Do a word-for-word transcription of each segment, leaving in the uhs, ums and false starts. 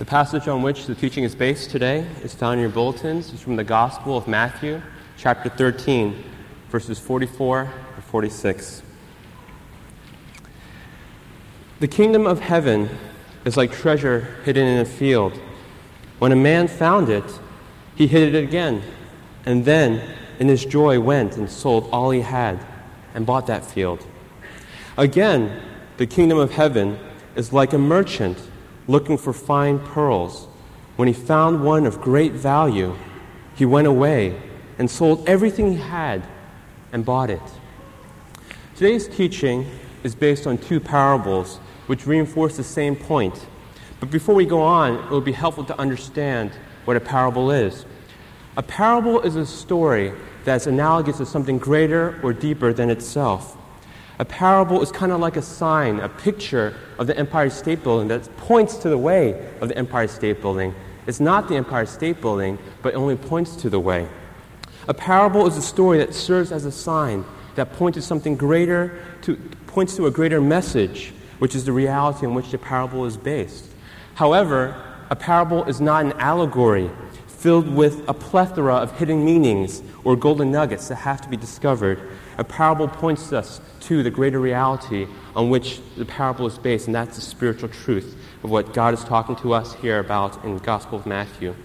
The passage on which the teaching is based today is found in your bulletins. It's from the Gospel of Matthew, chapter thirteen, verses forty-four to forty-six. The kingdom of heaven is like treasure hidden in a field. When a man found it, he hid it again, and then, in his joy, went and sold all he had and bought that field. Again, the kingdom of heaven is like a merchant looking for fine pearls. When he found one of great value, he went away and sold everything he had and bought it. Today's teaching is based on two parables which reinforce the same point. But before we go on, it will be helpful to understand what a parable is. A parable is a story that's analogous to something greater or deeper than itself. A parable is kind of like a sign, a picture of the Empire State Building that points to the way of the Empire State Building. It's not the Empire State Building, but it only points to the way. A parable is a story that serves as a sign that points to something greater, to, points to a greater message, which is the reality on which the parable is based. However, a parable is not an allegory filled with a plethora of hidden meanings or golden nuggets that have to be discovered. A parable points us to the greater reality on which the parable is based, and that's the spiritual truth of what God is talking to us here about in the Gospel of Matthew.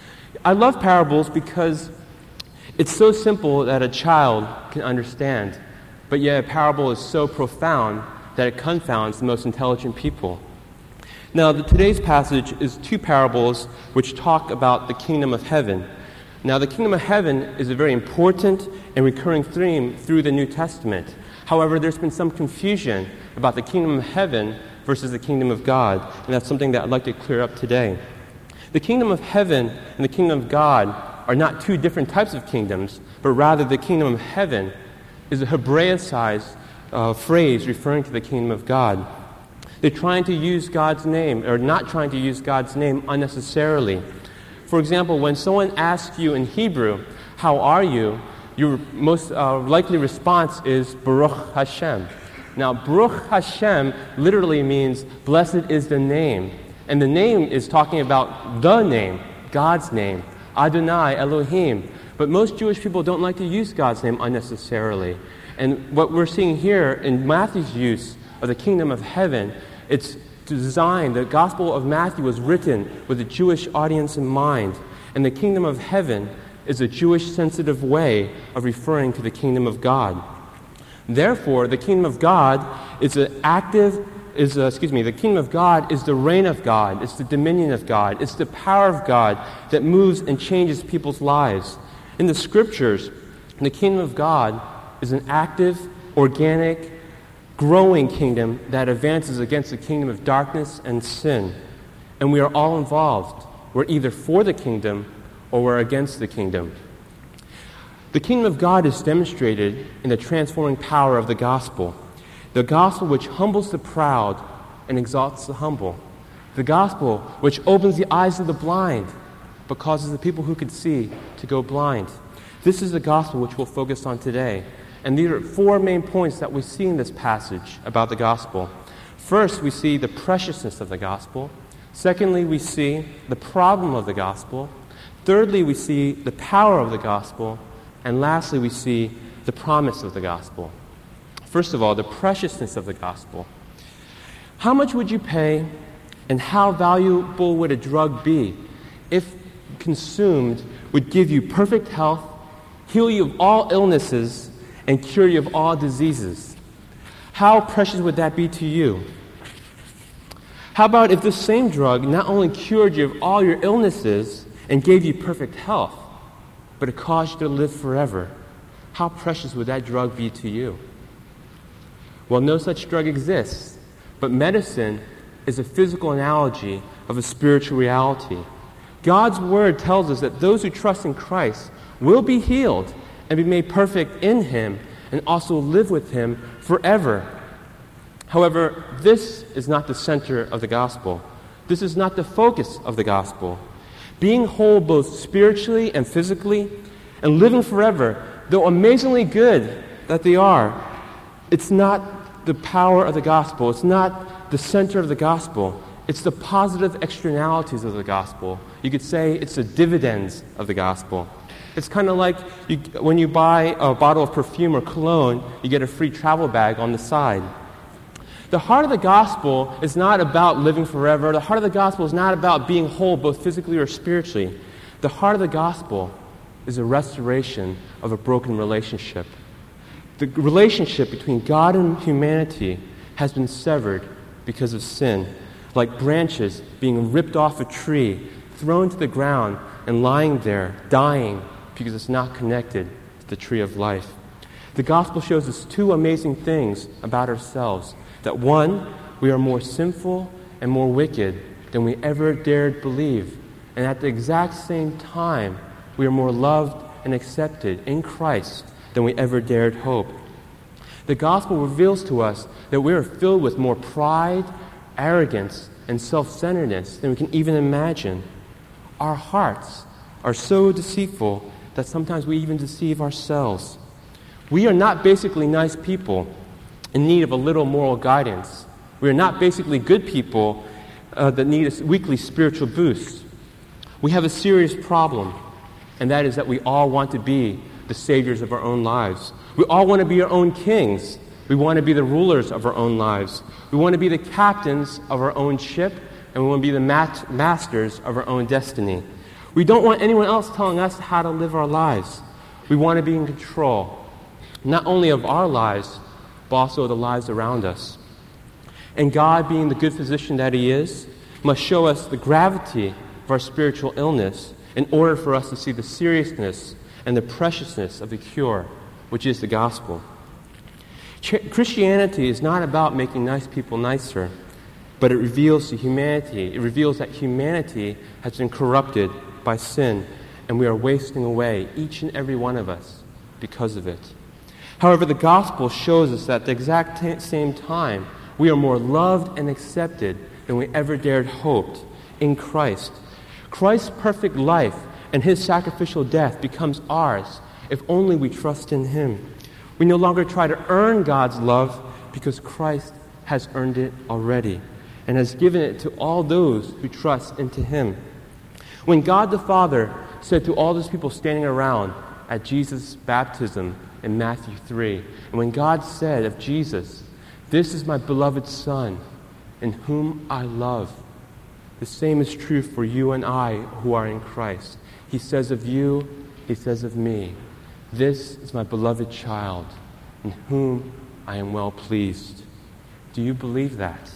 I love parables because it's so simple that a child can understand, but yet a parable is so profound that it confounds the most intelligent people. Now, the, today's passage is two parables which talk about the kingdom of heaven. Now, the kingdom of heaven is a very important and recurring theme through the New Testament. However, there's been some confusion about the kingdom of heaven versus the kingdom of God, and that's something that I'd like to clear up today. The kingdom of heaven and the kingdom of God are not two different types of kingdoms, but rather the kingdom of heaven is a Hebraicized uh, phrase referring to the kingdom of God. They're trying to use God's name, or not trying to use God's name unnecessarily. For example, when someone asks you in Hebrew, "How are you?" your most uh, likely response is Baruch Hashem. Now, Baruch Hashem literally means blessed is the name. And the name is talking about the name, God's name, Adonai Elohim. But most Jewish people don't like to use God's name unnecessarily. And what we're seeing here in Matthew's use of the kingdom of heaven, it's designed, the Gospel of Matthew was written with a Jewish audience in mind. And the kingdom of heaven is a Jewish-sensitive way of referring to the kingdom of God. Therefore, the kingdom of God is an active, is a, excuse me, the kingdom of God is the reign of God, it's the dominion of God, it's the power of God that moves and changes people's lives. In the Scriptures, the kingdom of God is an active, organic, growing kingdom that advances against the kingdom of darkness and sin. And we are all involved. We're either for the kingdom or we're against the kingdom. The kingdom of God is demonstrated in the transforming power of the gospel. The gospel which humbles the proud and exalts the humble. The gospel which opens the eyes of the blind but causes the people who could see to go blind. This is the gospel which we'll focus on today. And these are four main points that we see in this passage about the gospel. First, we see the preciousness of the gospel. Secondly, we see the problem of the gospel. Thirdly, we see the power of the gospel. And lastly, we see the promise of the gospel. First of all, the preciousness of the gospel. How much would you pay and how valuable would a drug be if consumed would give you perfect health, heal you of all illnesses, and cure you of all diseases? How precious would that be to you? How about if this same drug not only cured you of all your illnesses and gave you perfect health, but it caused you to live forever? How precious would that drug be to you? Well, no such drug exists, but medicine is a physical analogy of a spiritual reality. God's Word tells us that those who trust in Christ will be healed and be made perfect in Him and also live with Him forever. However, this is not the center of the gospel. This is not the focus of the gospel. Being whole both spiritually and physically and living forever, though amazingly good that they are, it's not the power of the gospel. It's not the center of the gospel. It's the positive externalities of the gospel. You could say it's the dividends of the gospel. It's kind of like you, when you buy a bottle of perfume or cologne, you get a free travel bag on the side. The heart of the gospel is not about living forever. The heart of the gospel is not about being whole, both physically or spiritually. The heart of the gospel is a restoration of a broken relationship. The relationship between God and humanity has been severed because of sin, like branches being ripped off a tree, thrown to the ground, and lying there, dying, because it's not connected to the tree of life. The gospel shows us two amazing things about ourselves. That one, we are more sinful and more wicked than we ever dared believe. And at the exact same time, we are more loved and accepted in Christ than we ever dared hope. The gospel reveals to us that we are filled with more pride, arrogance, and self-centeredness than we can even imagine. Our hearts are so deceitful that sometimes we even deceive ourselves. We are not basically nice people in need of a little moral guidance. We are not basically good people uh, that need a weekly spiritual boost. We have a serious problem, and that is that we all want to be the saviors of our own lives. We all want to be our own kings. We want to be the rulers of our own lives. We want to be the captains of our own ship, and we want to be the mat- masters of our own destiny. We don't want anyone else telling us how to live our lives. We want to be in control, not only of our lives, but also the lives around us. And God, being the good physician that He is, must show us the gravity of our spiritual illness in order for us to see the seriousness and the preciousness of the cure, which is the gospel. Ch- Christianity is not about making nice people nicer, but it reveals to humanity, it reveals that humanity has been corrupted by sin, and we are wasting away, each and every one of us, because of it. However, the gospel shows us that at the exact t- same time, we are more loved and accepted than we ever dared hoped in Christ. Christ's perfect life and His sacrificial death becomes ours if only we trust in Him. We no longer try to earn God's love because Christ has earned it already and has given it to all those who trust into Him. When God the Father said to all those people standing around at Jesus' baptism, in Matthew three. And when God said of Jesus, "This is my beloved Son, in whom I love," the same is true for you and I who are in Christ. He says of you, He says of me, "This is my beloved child, in whom I am well pleased." Do you believe that?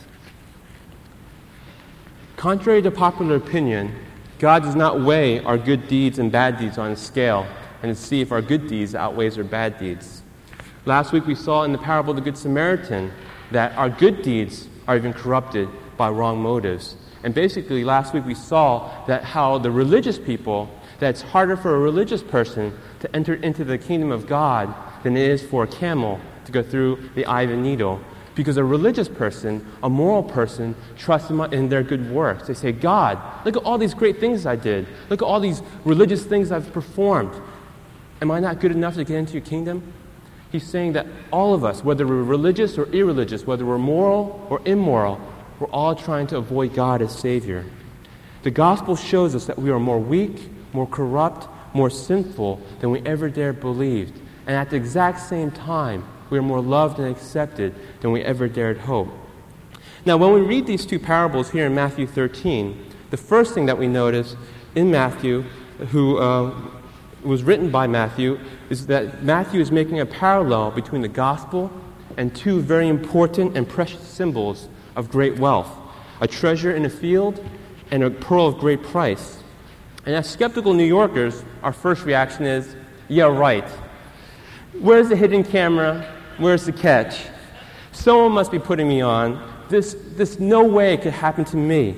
Contrary to popular opinion, God does not weigh our good deeds and bad deeds on a scale and to see if our good deeds outweighs our bad deeds. Last week we saw in the parable of the Good Samaritan that our good deeds are even corrupted by wrong motives. And basically last week we saw that how the religious people, that it's harder for a religious person to enter into the kingdom of God than it is for a camel to go through the eye of a needle. Because a religious person, a moral person, trusts in their good works. They say, "God, look at all these great things I did. Look at all these religious things I've performed. Am I not good enough to get into your kingdom?" He's saying that all of us, whether we're religious or irreligious, whether we're moral or immoral, we're all trying to avoid God as Savior. The gospel shows us that we are more weak, more corrupt, more sinful than we ever dared believe. And at the exact same time, we are more loved and accepted than we ever dared hope. Now, when we read these two parables here in Matthew thirteen, the first thing that we notice in Matthew, who uh, was written by Matthew, is that Matthew is making a parallel between the gospel and two very important and precious symbols of great wealth, a treasure in a field and a pearl of great price. And as skeptical New Yorkers, our first reaction is, yeah, right. Where's the hidden camera? Where's the catch? Someone must be putting me on. This, this no way could happen to me.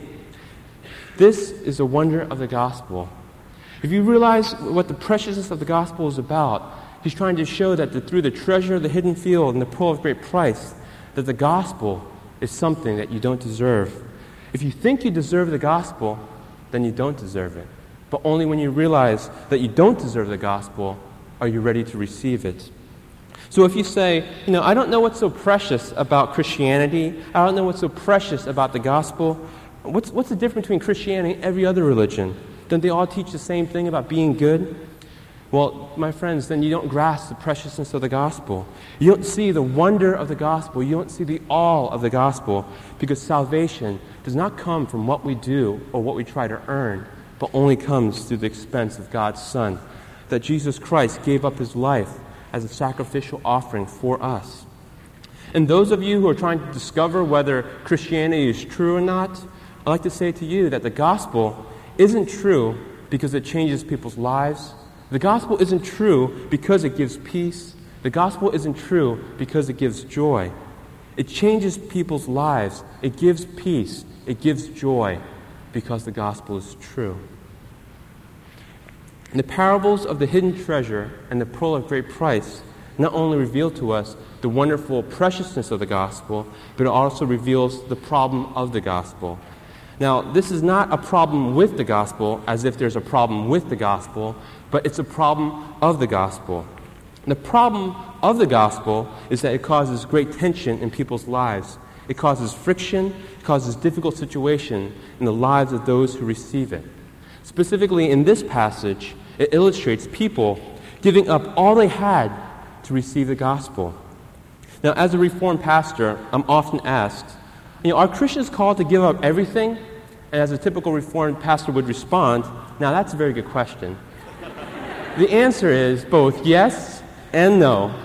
This is a wonder of the gospel. If you realize what the preciousness of the gospel is about, He's trying to show that the, through the treasure of the hidden field and the pearl of great price, that the gospel is something that you don't deserve. If you think you deserve the gospel, then you don't deserve it. But only when you realize that you don't deserve the gospel are you ready to receive it. So if you say, you know, I don't know what's so precious about Christianity, I don't know what's so precious about the gospel, what's, what's the difference between Christianity and every other religion? Don't they all teach the same thing about being good? Well, my friends, then you don't grasp the preciousness of the gospel. You don't see the wonder of the gospel. You don't see the awe of the gospel, because salvation does not come from what we do or what we try to earn, but only comes through the expense of God's Son, that Jesus Christ gave up his life as a sacrificial offering for us. And those of you who are trying to discover whether Christianity is true or not, I'd like to say to you that the gospel isn't true because it changes people's lives. The gospel isn't true because it gives peace. The gospel isn't true because it gives joy. It changes people's lives. It gives peace. It gives joy because the gospel is true. The parables of the hidden treasure and the pearl of great price not only reveal to us the wonderful preciousness of the gospel, but it also reveals the problem of the gospel. Now, this is not a problem with the gospel, as if there's a problem with the gospel, but it's a problem of the gospel. The problem of the gospel is that it causes great tension in people's lives. It causes friction, it causes difficult situation in the lives of those who receive it. Specifically in this passage, it illustrates people giving up all they had to receive the gospel. Now, as a Reformed pastor, I'm often asked, you know, are Christians called to give up everything? And as a typical Reformed pastor would respond, now that's a very good question. The answer is both yes and no.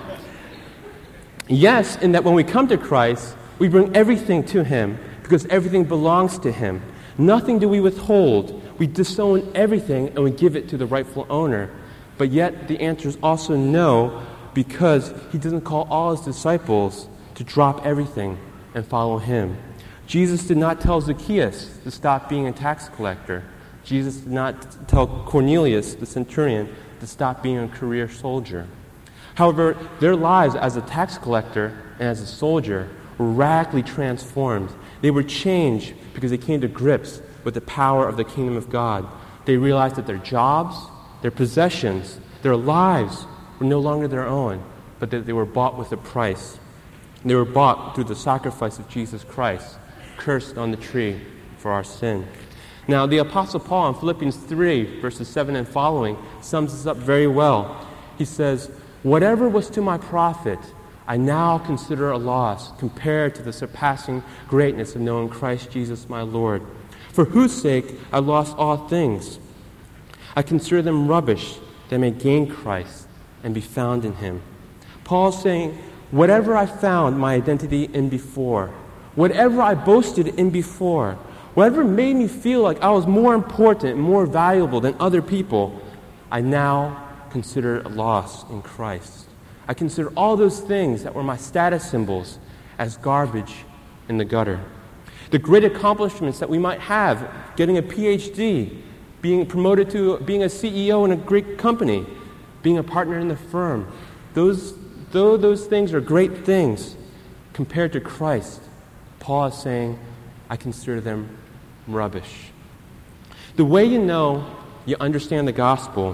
Yes, in that when we come to Christ, we bring everything to him because everything belongs to him. Nothing do we withhold. We disown everything and we give it to the rightful owner. But yet the answer is also no, because he doesn't call all his disciples to drop everything and follow him. Jesus did not tell Zacchaeus to stop being a tax collector. Jesus did not tell Cornelius, the centurion, to stop being a career soldier. However, their lives as a tax collector and as a soldier were radically transformed. They were changed because they came to grips with the power of the kingdom of God. They realized that their jobs, their possessions, their lives were no longer their own, but that they were bought with a price. They were bought through the sacrifice of Jesus Christ, cursed on the tree for our sin. Now, the Apostle Paul in Philippians three, verses seven and following, sums this up very well. He says, "Whatever was to my profit, I now consider a loss compared to the surpassing greatness of knowing Christ Jesus my Lord, for whose sake I lost all things. I consider them rubbish, that I may gain Christ and be found in him." Paul's saying, whatever I found my identity in before, whatever I boasted in before, whatever made me feel like I was more important and more valuable than other people, I now consider a loss in Christ. I consider all those things that were my status symbols as garbage in the gutter. The great accomplishments that we might have, getting a P H D, being promoted to being a C E O in a great company, being a partner in the firm, those, though those things are great things, compared to Christ, Paul is saying, I consider them rubbish. The way you know you understand the gospel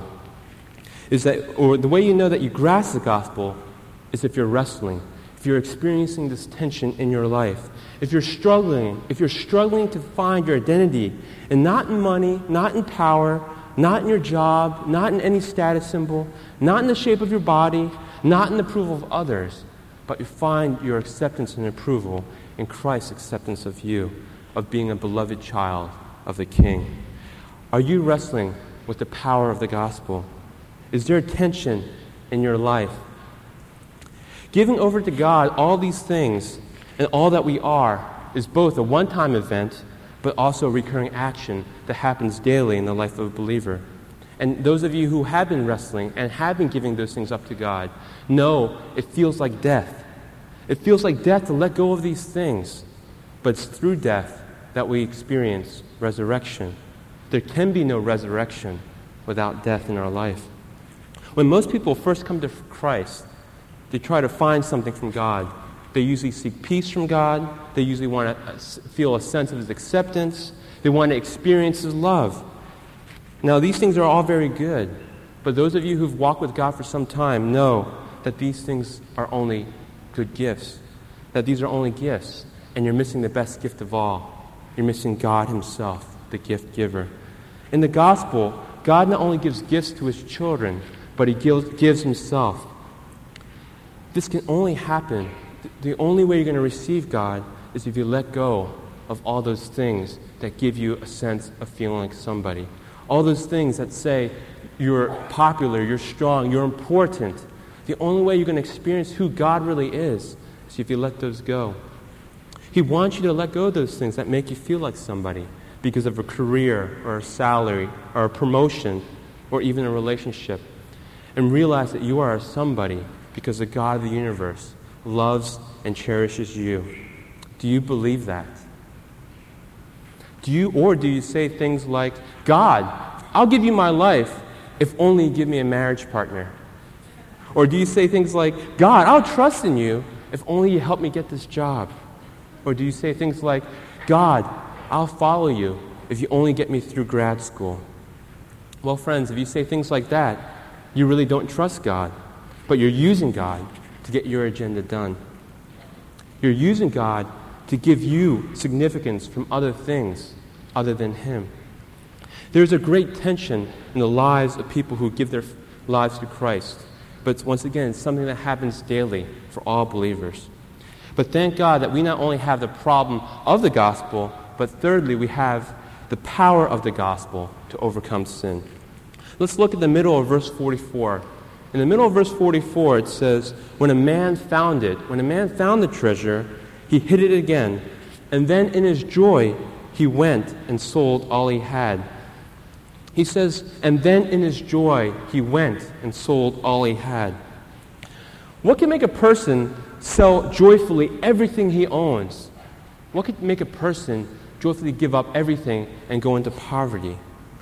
is that, or the way you know that you grasp the gospel is if you're wrestling, if you're experiencing this tension in your life, if you're struggling, if you're struggling to find your identity, and not in money, not in power, not in your job, not in any status symbol, not in the shape of your body, not in the approval of others, but you find your acceptance and approval in Christ's acceptance of you, of being a beloved child of the King. Are you wrestling with the power of the gospel? Is there tension in your life? Giving over to God all these things and all that we are is both a one-time event, but also a recurring action that happens daily in the life of a believer. And those of you who have been wrestling and have been giving those things up to God know it feels like death. It feels like death to let go of these things, but it's through death that we experience resurrection. There can be no resurrection without death in our life. When most people first come to Christ, they try to find something from God. They usually seek peace from God. They usually want to feel a sense of his acceptance. They want to experience his love. Now, these things are all very good, but those of you who've walked with God for some time know that these things are only good gifts, that these are only gifts, and you're missing the best gift of all. you're missing God himself, the gift giver. In the gospel, God not only gives gifts to his children, but he gives, gives himself. This can only happen. The only way you're going to receive God is if you let go of all those things that give you a sense of feeling like somebody. All those things that say you're popular, you're strong, you're important. The only way you're going to experience who God really is is if you let those go. He wants you to let go of those things that make you feel like somebody because of a career or a salary or a promotion or even a relationship, and realize that you are a somebody because the God of the universe loves and cherishes you. Do you believe that? Do you, or do you say things like, God, I'll give you my life if only you give me a marriage partner? Or do you say things like, God, I'll trust in you if only you help me get this job? Or do you say things like, God, I'll follow you if you only get me through grad school? Well, friends, if you say things like that, you really don't trust God, but you're using God to get your agenda done. You're using God to give you significance from other things other than him. There's a great tension in the lives of people who give their lives to Christ. But once again, it's something that happens daily for all believers. But thank God that we not only have the problem of the gospel, but thirdly, we have the power of the gospel to overcome sin. Let's look at the middle of verse forty-four. In the middle of verse forty-four, it says, when a man found it, when a man found the treasure, he hid it again, and then in his joy, he went and sold all he had. He says, and then in his joy, he went and sold all he had. What can make a person sell joyfully everything he owns? What could make a person joyfully give up everything and go into poverty?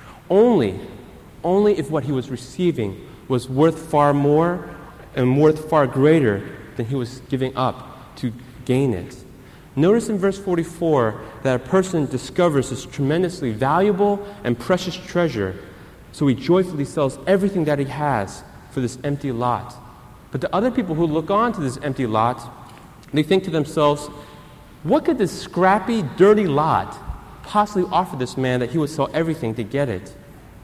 Only, only if what he was receiving was worth far more and worth far greater than he was giving up to gain it. Notice in verse forty-four that a person discovers this tremendously valuable and precious treasure, so he joyfully sells everything that he has for this empty lot. But the other people who look on to this empty lot, they think to themselves, what could this scrappy, dirty lot possibly offer this man that he would sell everything to get it?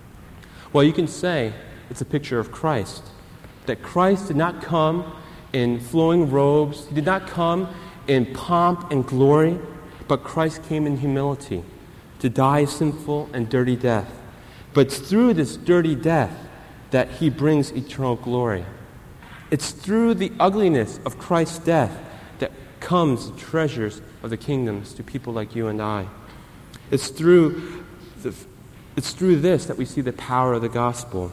Well, you can say it's a picture of Christ, that Christ did not come in flowing robes, he did not come in pomp and glory, but Christ came in humility to die a sinful and dirty death. But it's through this dirty death that he brings eternal glory. It's through the ugliness of Christ's death that comes the treasures of the kingdoms to people like you and I. It's through the, it's through this that we see the power of the gospel.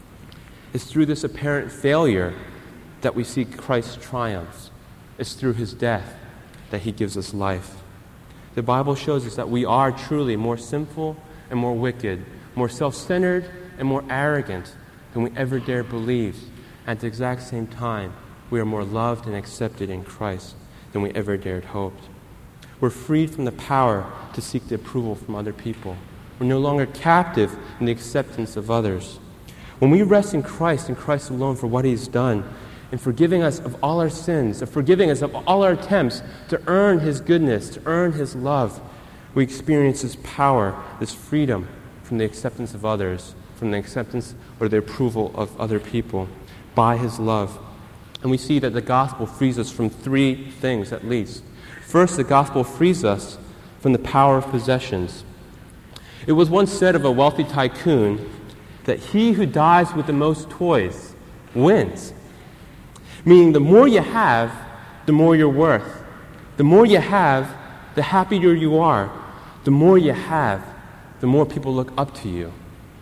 It's through this apparent failure that we see Christ's triumphs. It's through his death that he gives us life. The Bible shows us that we are truly more sinful and more wicked, more self-centered and more arrogant than we ever dare believe. At the exact same time, we are more loved and accepted in Christ than we ever dared hope. We're freed from the power to seek the approval from other people. We're no longer captive in the acceptance of others. When we rest in Christ and Christ alone for what he's done, in forgiving us of all our sins, of forgiving us of all our attempts to earn his goodness, to earn his love, we experience his power, this freedom from the acceptance of others, from the acceptance or the approval of other people by his love. And we see that the gospel frees us from three things at least. First, the gospel frees us from the power of possessions. It was once said of a wealthy tycoon that he who dies with the most toys wins. Meaning the more you have, the more you're worth. The more you have, the happier you are. The more you have, the more people look up to you.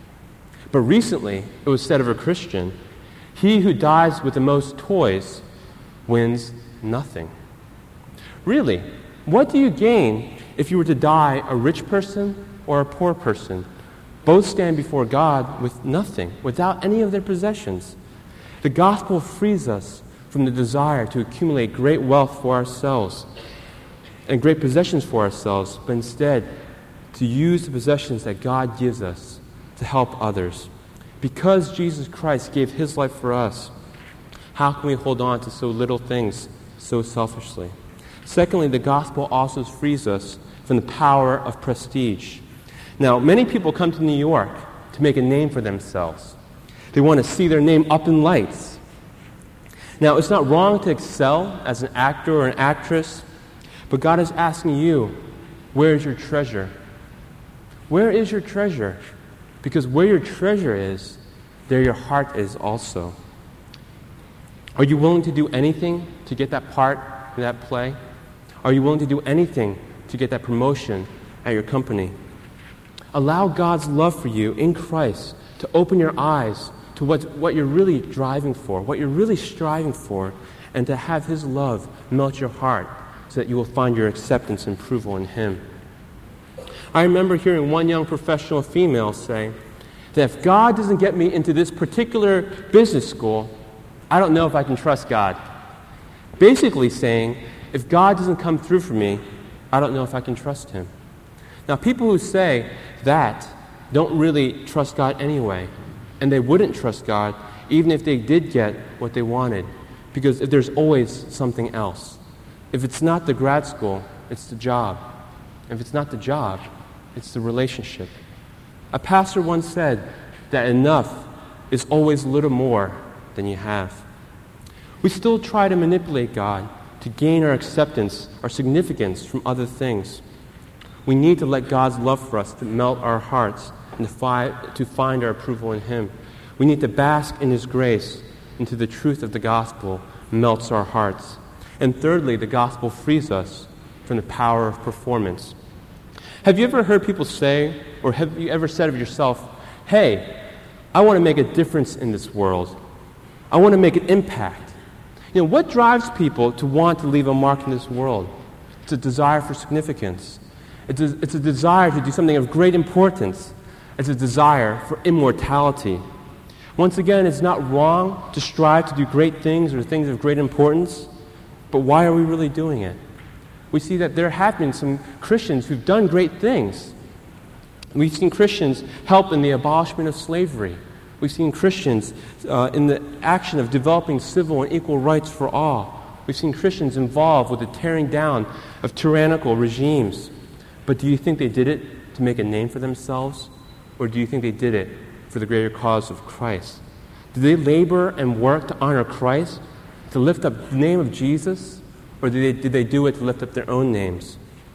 But recently, it was said of a Christian, he who dies with the most toys wins nothing. Really, what do you gain if you were to die a rich person or a poor person? Both stand before God with nothing, without any of their possessions. The gospel frees us from the desire to accumulate great wealth for ourselves and great possessions for ourselves, but instead to use the possessions that God gives us to help others. Because Jesus Christ gave his life for us, how can we hold on to so little things so selfishly? Secondly, the gospel also frees us from the power of prestige. Now, many people come to New York to make a name for themselves. They want to see their name up in lights. Now, it's not wrong to excel as an actor or an actress, but God is asking you, where is your treasure? Where is your treasure? Because where your treasure is, there your heart is also. Are you willing to do anything to get that part in that play? Are you willing to do anything to get that promotion at your company? Allow God's love for you in Christ to open your eyes to what, what you're really driving for, what you're really striving for, and to have His love melt your heart so that you will find your acceptance and approval in Him. I remember hearing one young professional female say that if God doesn't get me into this particular business school, I don't know if I can trust God. Basically saying, if God doesn't come through for me, I don't know if I can trust Him. Now, people who say that don't really trust God anyway, and they wouldn't trust God even if they did get what they wanted, because if there's always something else. If it's not the grad school, it's the job. If it's not the job, it's the relationship. A pastor once said that enough is always a little more than you have. We still try to manipulate God to gain our acceptance, our significance from other things. We need to let God's love for us to melt our hearts and to, fi- to find our approval in Him. We need to bask in His grace until the truth of the gospel melts our hearts. And thirdly, the gospel frees us from the power of performance. Have you ever heard people say, or have you ever said of yourself, hey, I want to make a difference in this world. I want to make an impact. You know, what drives people to want to leave a mark in this world? It's a desire for significance. It's a, it's a desire to do something of great importance. It's a desire for immortality. Once again, it's not wrong to strive to do great things or things of great importance, but why are we really doing it? We see that there have been some Christians who've done great things. We've seen Christians help in the abolishment of slavery. We've seen Christians uh, in the action of developing civil and equal rights for all. We've seen Christians involved with the tearing down of tyrannical regimes. But do you think they did it to make a name for themselves? Or do you think they did it for the greater cause of Christ? Did they labor and work to honor Christ, to lift up the name of Jesus? Or did they, did they do it to lift up their own names?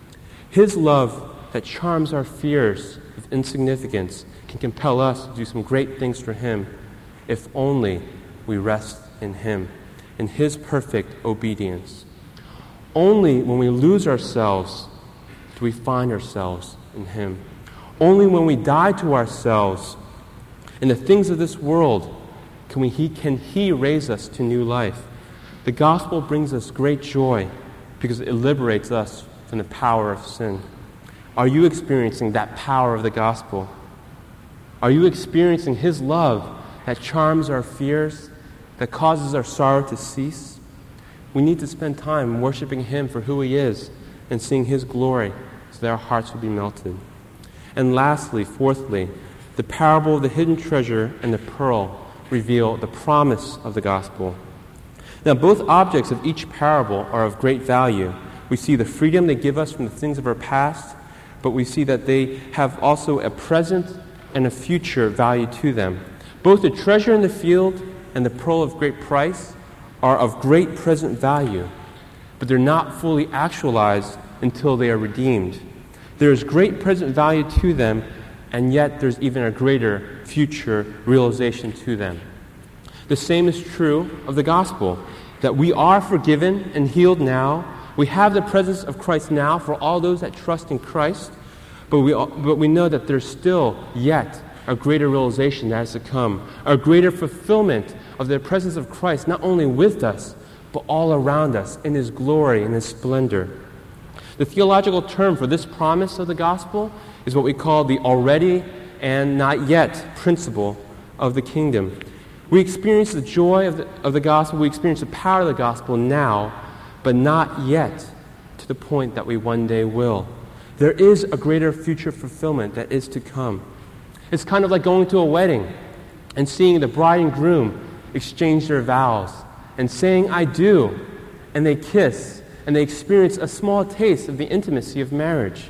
His love that charms our fears of insignificance can compel us to do some great things for Him if only we rest in Him, in His perfect obedience. Only when we lose ourselves do we find ourselves in Him. Only when we die to ourselves and the things of this world can, we, he, can He raise us to new life. The gospel brings us great joy because it liberates us from the power of sin. Are you experiencing that power of the gospel? Are you experiencing His love that charms our fears, that causes our sorrow to cease? We need to spend time worshiping Him for who He is and seeing His glory so that our hearts will be melted. And lastly, fourthly, the parable of the hidden treasure and the pearl reveal the promise of the gospel. Now, both objects of each parable are of great value. We see the freedom they give us from the things of our past, but we see that they have also a present and a future value to them. Both the treasure in the field and the pearl of great price are of great present value, but they're not fully actualized until they are redeemed. There is great present value to them, and yet there's even a greater future realization to them. The same is true of the gospel, that we are forgiven and healed now. We have the presence of Christ now for all those that trust in Christ, but we, but we know that there's still yet a greater realization that has to come, a greater fulfillment of the presence of Christ, not only with us, but all around us in His glory and His splendor. The theological term for this promise of the gospel is what we call the already and not yet principle of the kingdom. We experience the joy of the, of the gospel, we experience the power of the gospel now, but not yet to the point that we one day will. There is a greater future fulfillment that is to come. It's kind of like going to a wedding and seeing the bride and groom exchange their vows and saying, I do, and they kiss, and they experience a small taste of the intimacy of marriage.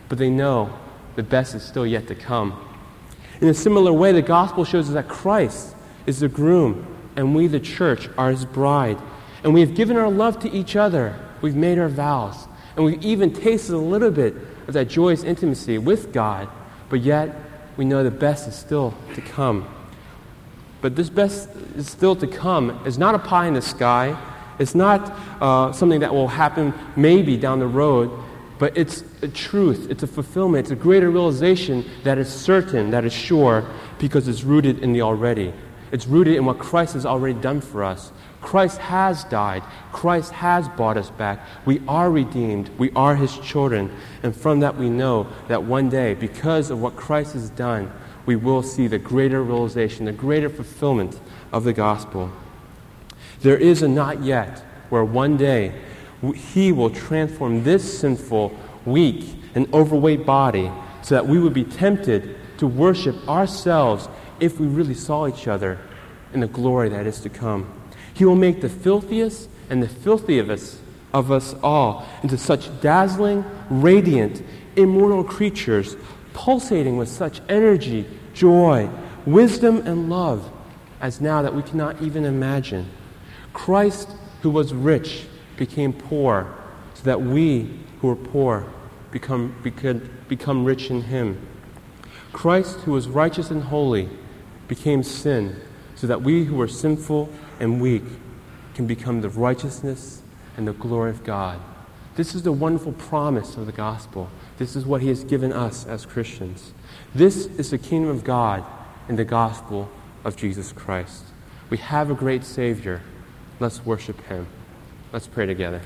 but they know the best is still yet to come. In a similar way, the gospel shows us that Christ is the groom, and we, the church, are his bride. And we have given our love to each other. We've made our vows. And we've even tasted a little bit of that joyous intimacy with God, but yet we know the best is still to come. But this best is still to come is not a pie in the sky. It's not uh, something that will happen maybe down the road, but it's a truth, it's a fulfillment, it's a greater realization that is certain, that is sure, because it's rooted in the already. It's rooted in what Christ has already done for us. Christ has died. Christ has bought us back. We are redeemed. We are his children. And from that we know that one day, because of what Christ has done, we will see the greater realization, the greater fulfillment of the gospel. There is a not yet where one day he will transform this sinful, weak, and overweight body so that we would be tempted to worship ourselves if we really saw each other in the glory that is to come. He will make the filthiest and the filthiest of us all into such dazzling, radiant, immortal creatures, pulsating with such energy, joy, wisdom, and love as now that we cannot even imagine. Christ, who was rich, became poor so that we who are poor become, could become rich in him. Christ, who was righteous and holy, became sin so that we who are sinful and weak can become the righteousness and the glory of God. This is the wonderful promise of the gospel. This is what he has given us as Christians. This is the kingdom of God in the gospel of Jesus Christ. We have a great Savior. Let's worship him. Let's pray together.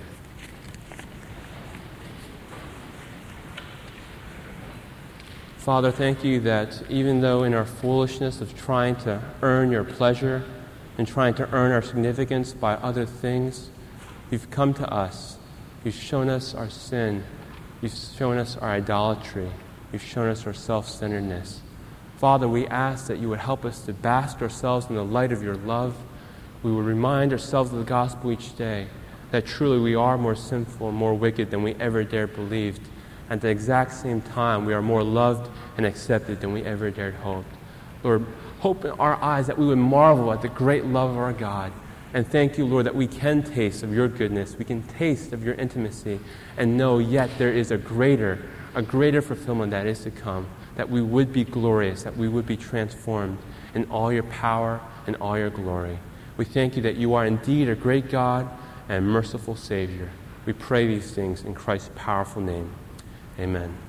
Father, thank you that even though in our foolishness of trying to earn your pleasure and trying to earn our significance by other things, you've come to us. You've shown us our sin. You've shown us our idolatry. You've shown us our self-centeredness. Father, we ask that you would help us to bask ourselves in the light of your love. We would remind ourselves of the gospel each day that truly we are more sinful and more wicked than we ever dared believe. At the exact same time, we are more loved and accepted than we ever dared hope. Lord, open our eyes that we would marvel at the great love of our God. And thank you, Lord, that we can taste of your goodness. We can taste of your intimacy and know yet there is a greater, a greater fulfillment that is to come, that we would be glorious, that we would be transformed in all your power and all your glory. We thank you that you are indeed a great God and merciful Savior. We pray these things in Christ's powerful name. Amen.